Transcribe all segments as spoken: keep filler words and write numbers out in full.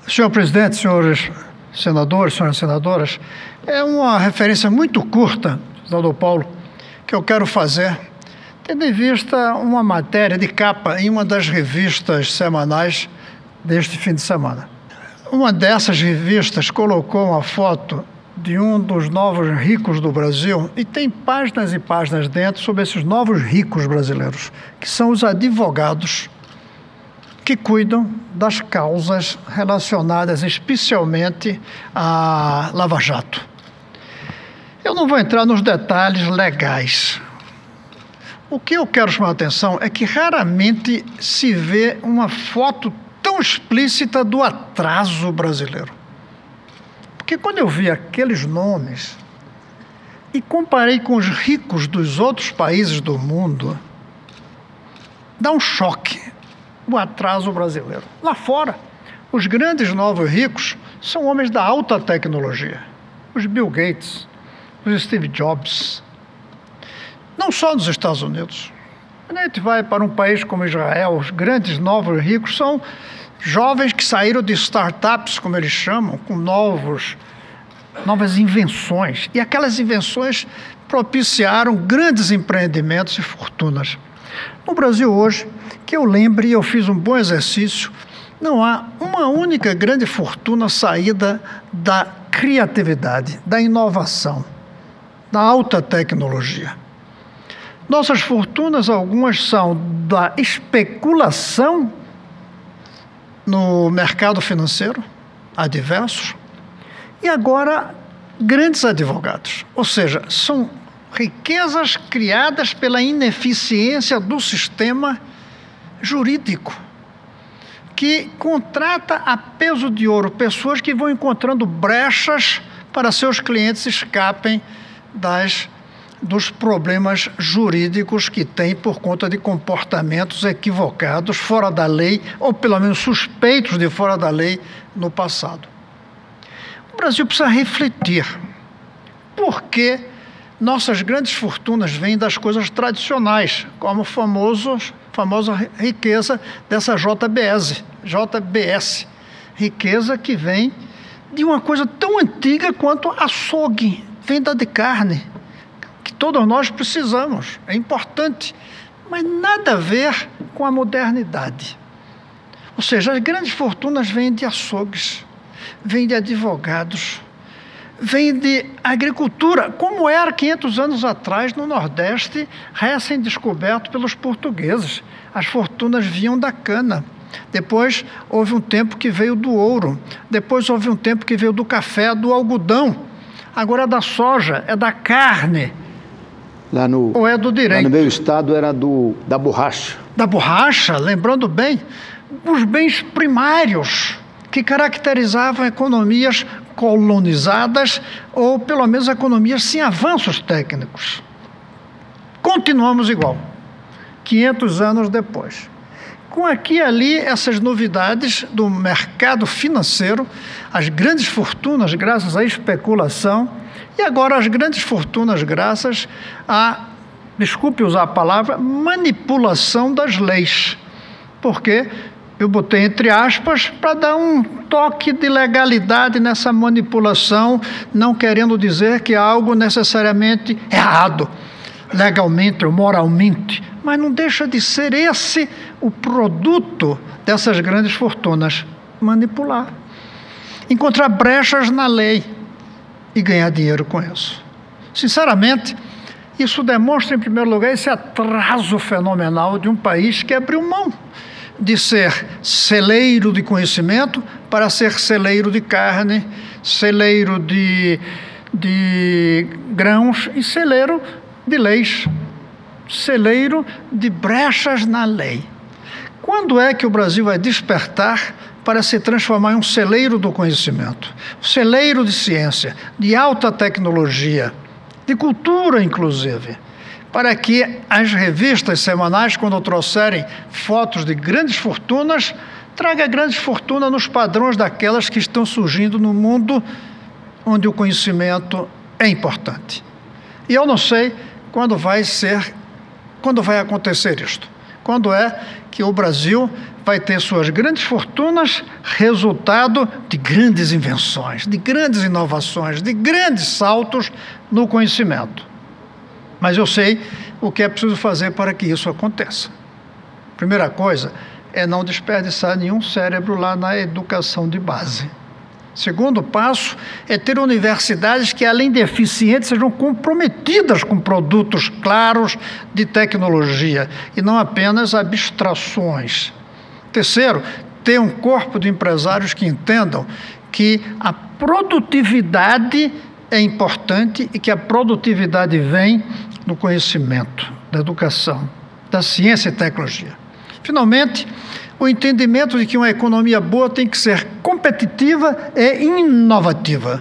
Senhor presidente, senhores senadores, senhoras senadoras, é uma referência muito curta, senador Paulo, que eu quero fazer, tendo em vista uma matéria de capa em uma das revistas semanais deste fim de semana. Uma dessas revistas colocou uma foto de um dos novos ricos do Brasil e tem páginas e páginas dentro sobre esses novos ricos brasileiros, que são os advogados que cuidam das causas relacionadas especialmente à Lava Jato. Eu não vou entrar nos detalhes legais. O que eu quero chamar a atenção é que raramente se vê uma foto tão explícita do atraso brasileiro. Porque quando eu vi aqueles nomes e comparei com os ricos dos outros países do mundo, dá um choque o atraso brasileiro. Lá fora, os grandes novos ricos são homens da alta tecnologia. Os Bill Gates, os Steve Jobs. Não só nos Estados Unidos. Quando a gente vai para um país como Israel, os grandes novos ricos são jovens que saíram de startups, como eles chamam, com novos, novas invenções. E aquelas invenções propiciaram grandes empreendimentos e fortunas. No Brasil hoje, que eu lembre, eu fiz um bom exercício, não há uma única grande fortuna saída da criatividade, da inovação, da alta tecnologia. Nossas fortunas, algumas são da especulação no mercado financeiro, há diversos, e agora grandes advogados, ou seja, são riquezas criadas pela ineficiência do sistema jurídico, que contrata a peso de ouro pessoas que vão encontrando brechas para seus clientes escapem das, dos problemas jurídicos que têm por conta de comportamentos equivocados, fora da lei, ou pelo menos suspeitos de fora da lei no passado. O Brasil precisa refletir por que nossas grandes fortunas vêm das coisas tradicionais, como a famosos, famosa riqueza dessa J B S, J B S, riqueza que vem de uma coisa tão antiga quanto açougue, venda de carne, que todos nós precisamos, é importante, mas nada a ver com a modernidade. Ou seja, as grandes fortunas vêm de açougues, vêm de advogados, vem de agricultura, como era quinhentos anos atrás no Nordeste, recém-descoberto pelos portugueses. As fortunas vinham da cana. Depois houve um tempo que veio do ouro. Depois houve um tempo que veio do café, do algodão. Agora é da soja, é da carne. Lá no, ou é do direito. Lá no meu estado era do, da borracha. Da borracha, lembrando bem, os bens primários que caracterizavam economias colonizadas ou pelo menos economias sem avanços técnicos. Continuamos igual, quinhentos anos depois. Com aqui e ali essas novidades do mercado financeiro, as grandes fortunas graças à especulação e agora as grandes fortunas graças à, desculpe usar a palavra, manipulação das leis. Porque eu botei entre aspas para dar um toque de legalidade nessa manipulação, não querendo dizer que é algo necessariamente errado, legalmente ou moralmente, mas não deixa de ser esse o produto dessas grandes fortunas, manipular. Encontrar brechas na lei e ganhar dinheiro com isso. Sinceramente, isso demonstra, em primeiro lugar, esse atraso fenomenal de um país que abriu mão de ser celeiro de conhecimento para ser celeiro de carne, celeiro de, de grãos e celeiro de leis, celeiro de brechas na lei. Quando é que o Brasil vai despertar para se transformar em um celeiro do conhecimento, celeiro de ciência, de alta tecnologia, de cultura inclusive, para que as revistas semanais, quando trouxerem fotos de grandes fortunas, traga grandes fortunas nos padrões daquelas que estão surgindo no mundo onde o conhecimento é importante. E eu não sei quando vai ser, quando vai acontecer isto. Quando é que o Brasil vai ter suas grandes fortunas resultado de grandes invenções, de grandes inovações, de grandes saltos no conhecimento. Mas eu sei o que é preciso fazer para que isso aconteça. Primeira coisa é não desperdiçar nenhum cérebro lá na educação de base. Segundo passo é ter universidades que, além de eficientes, sejam comprometidas com produtos claros de tecnologia e não apenas abstrações. Terceiro, ter um corpo de empresários que entendam que a produtividade é importante e que a produtividade vem do conhecimento, da educação, da ciência e tecnologia. Finalmente, o entendimento de que uma economia boa tem que ser competitiva e inovativa.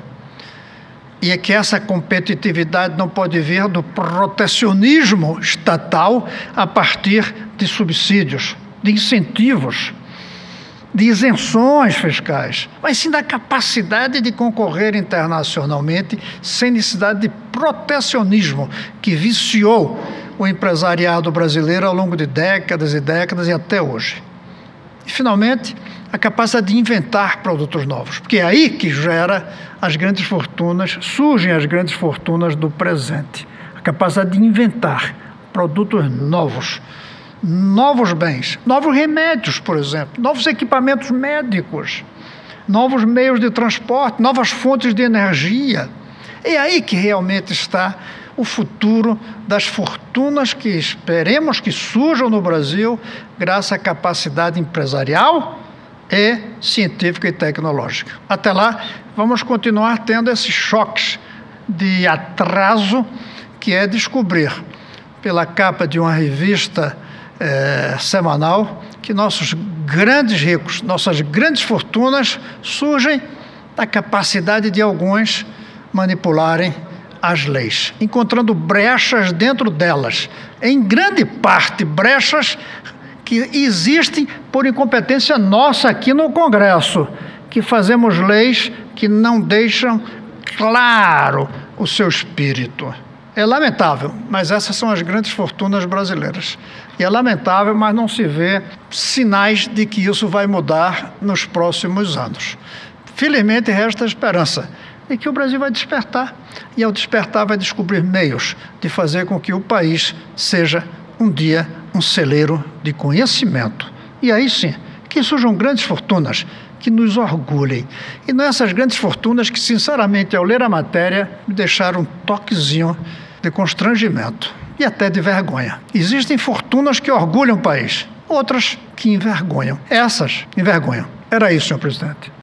E é que essa competitividade não pode vir do protecionismo estatal a partir de subsídios, de incentivos, de isenções fiscais, mas sim da capacidade de concorrer internacionalmente sem necessidade de protecionismo que viciou o empresariado brasileiro ao longo de décadas e décadas e até hoje. E, finalmente, a capacidade de inventar produtos novos, porque é aí que gera as grandes fortunas, surgem as grandes fortunas do presente. A capacidade de inventar produtos novos, novos bens, novos remédios, por exemplo, novos equipamentos médicos, novos meios de transporte, novas fontes de energia. É aí que realmente está o futuro das fortunas que esperemos que surjam no Brasil graças à capacidade empresarial e científica e tecnológica. Até lá, vamos continuar tendo esses choques de atraso, que é descobrir, pela capa de uma revista eh, semanal, que nossos grandes ricos, nossas grandes fortunas surgem da capacidade de alguns manipularem as leis, encontrando brechas dentro delas, em grande parte brechas que existem por incompetência nossa aqui no Congresso, que fazemos leis que não deixam claro o seu espírito. É lamentável, mas essas são as grandes fortunas brasileiras. E é lamentável, mas não se vê sinais de que isso vai mudar nos próximos anos. Felizmente resta a esperança de que o Brasil vai despertar, e ao despertar vai descobrir meios de fazer com que o país seja um dia um celeiro de conhecimento. E aí sim, que surjam grandes fortunas que nos orgulhem. E não essas grandes fortunas que, sinceramente, ao ler a matéria, me deixaram um toquezinho de constrangimento e até de vergonha. Existem fortunas que orgulham o país, outras que envergonham. Essas envergonham. Era isso, senhor presidente.